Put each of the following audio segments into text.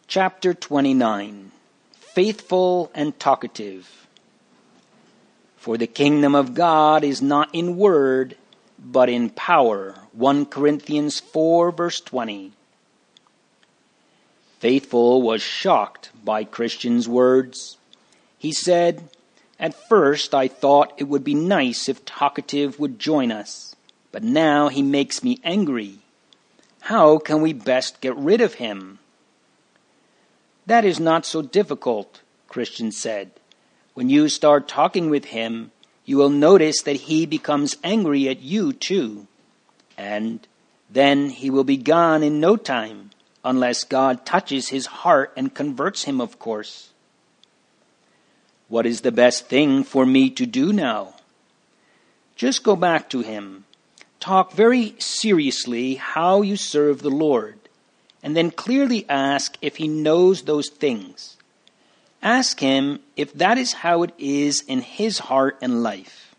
Chapter 29. Faithful and Talkative. For the kingdom of God is not in word, but in power. 1 Corinthians 4 verse 20. Faithful was shocked by Christian's words. He said, "At first I thought it would be nice if Talkative would join us, but now he makes me angry. How can we best get rid of him?" "That is not so difficult," Christian said. "When you start talking with him, you will notice that he becomes angry at you too. And then he will be gone in no time, unless God touches his heart and converts him, of course." "What is the best thing for me to do now?" "Just go back to him. Talk very seriously how you serve the Lord, and then clearly ask if he knows those things. Ask him if that is how it is in his heart and life."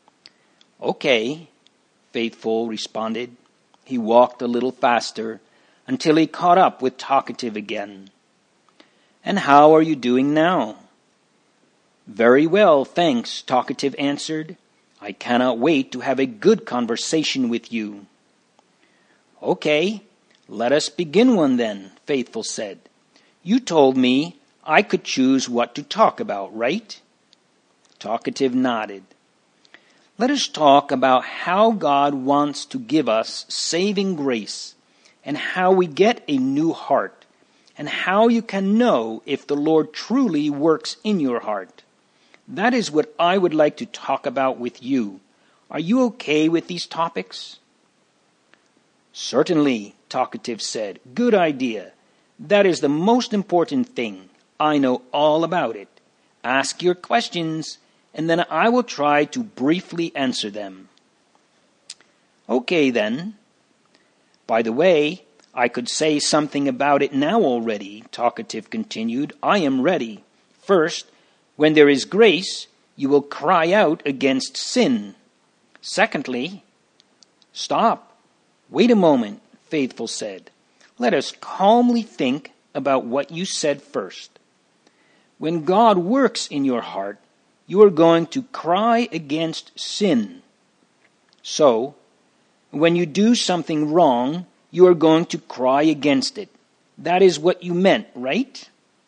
"Okay," Faithful responded. He walked a little faster until he caught up with Talkative again. "And how are you doing now?" "Very well, thanks," Talkative answered. "I cannot wait to have a good conversation with you." "Okay, let us begin one then," Faithful said. "You told me I could choose what to talk about, right?" Talkative nodded. "Let us talk about how God wants to give us saving grace, and how we get a new heart, and how you can know if the Lord truly works in your heart. That is what I would like to talk about with you. Are you okay with these topics?" "Certainly," Talkative said. "Good idea. That is the most important thing. I know all about it. Ask your questions, and then I will try to briefly answer them." "Okay, then. By the way, I could say something about it now already," Talkative continued. "I am ready. First, when there is grace, you will cry out against sin. Secondly—" "Stop. Wait a moment," Faithful said. "Let us calmly think about what you said first. When God works in your heart, you are going to cry against sin. So, when you do something wrong, you are going to cry against it. That is what you meant, right?"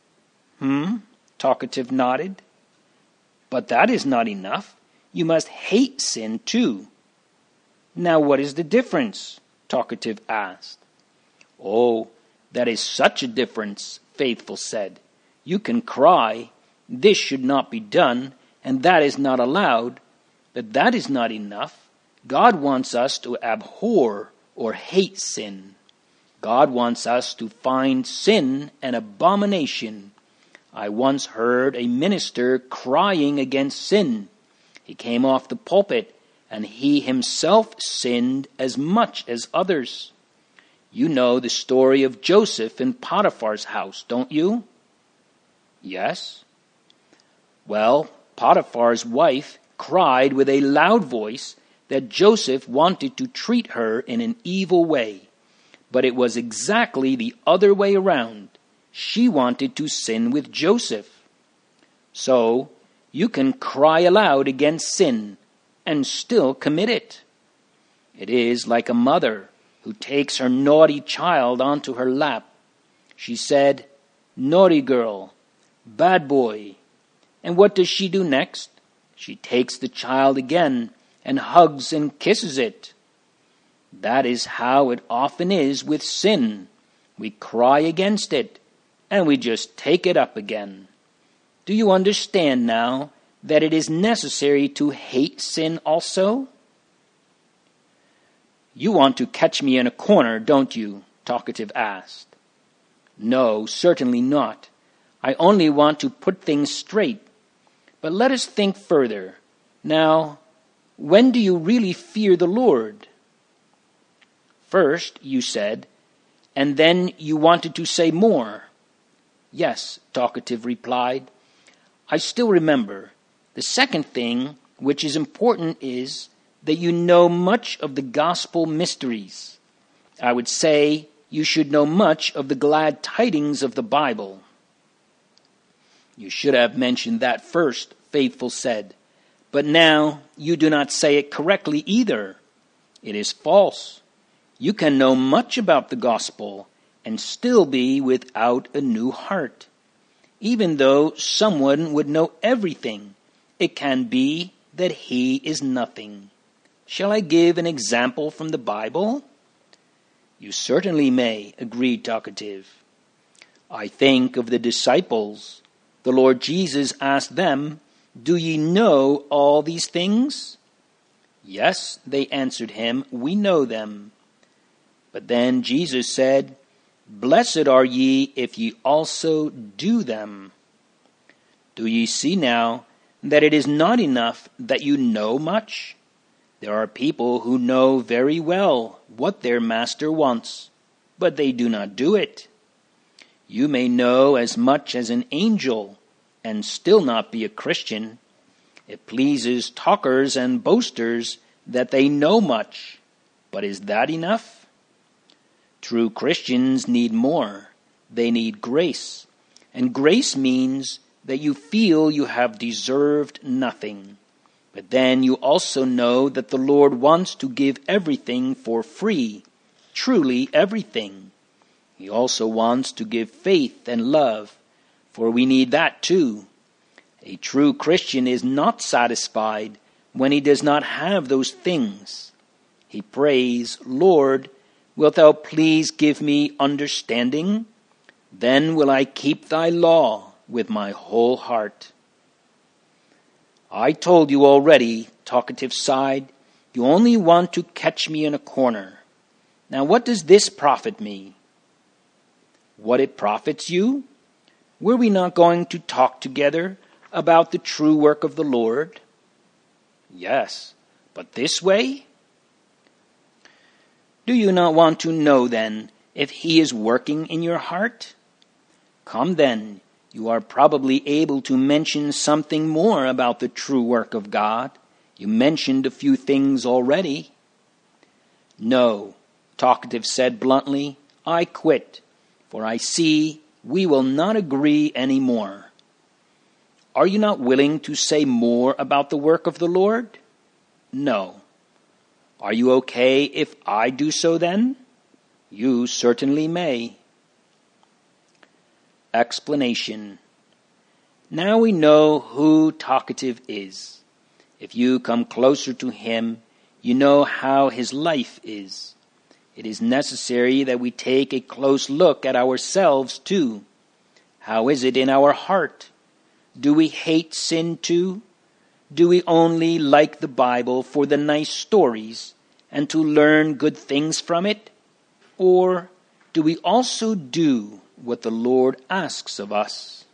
Talkative nodded. "But that is not enough. You must hate sin too." "Now what is the difference?" Talkative asked. "Oh, that is such a difference," Faithful said. "You can cry, 'This should not be done,' and that is not allowed, but that is not enough. God wants us to abhor or hate sin. God wants us to find sin an abomination. I once heard a minister crying against sin. He came off the pulpit, and he himself sinned as much as others. You know the story of Joseph in Potiphar's house, don't you?" "Yes." "Well, Potiphar's wife cried with a loud voice that Joseph wanted to treat her in an evil way, but it was exactly the other way around. She wanted to sin with Joseph. So, you can cry aloud against sin and still commit it. It is like a mother who takes her naughty child onto her lap. She said, 'Naughty girl, bad boy.' And what does she do next? She takes the child again and hugs and kisses it. That is how it often is with sin. We cry against it, and we just take it up again. Do you understand now that it is necessary to hate sin also?" "You want to catch me in a corner, don't you?" Talkative asked. "No, certainly not. I only want to put things straight. But let us think further. Now, when do you really fear the Lord?" "First, you said, and then you wanted to say more." "Yes," Talkative replied. "I still remember. The second thing, which is important, is that you know much of the gospel mysteries. I would say you should know much of the glad tidings of the Bible." "You should have mentioned that first," Faithful said. "But now you do not say it correctly either. It is false. You can know much about the gospel and still be without a new heart. Even though someone would know everything, it can be that he is nothing. Shall I give an example from the Bible?" "You certainly may," agreed Talkative. "I think of the disciples. The Lord Jesus asked them, 'Do ye know all these things?' 'Yes,' they answered him, 'we know them.' But then Jesus said, 'Blessed are ye if ye also do them.' Do ye see now that it is not enough that you know much? There are people who know very well what their master wants, but they do not do it. You may know as much as an angel and still not be a Christian. It pleases talkers and boasters that they know much, but is that enough? True Christians need more. They need grace. And grace means that you feel you have deserved nothing. But then you also know that the Lord wants to give everything for free, truly everything. He also wants to give faith and love, for we need that too. A true Christian is not satisfied when he does not have those things. He prays, 'Lord, wilt thou please give me understanding? Then will I keep thy law with my whole heart.'" "I told you already," Talkative sighed. "You only want to catch me in a corner. Now what does this profit me?" "What it profits you? Were we not going to talk together about the true work of the Lord?" "Yes, but this way?" "Do you not want to know then if he is working in your heart? Come then, you are probably able to mention something more about the true work of God. You mentioned a few things already." "No," Talkative said bluntly, "I quit, for I see we will not agree any more." "Are you not willing to say more about the work of the Lord?" "No." "Are you okay if I do so then?" "You certainly may." Explanation. Now we know who Talkative is. If you come closer to him, you know how his life is. It is necessary that we take a close look at ourselves too. How is it in our heart? Do we hate sin too? Do we only like the Bible for the nice stories and to learn good things from it? Or do we also do what the Lord asks of us?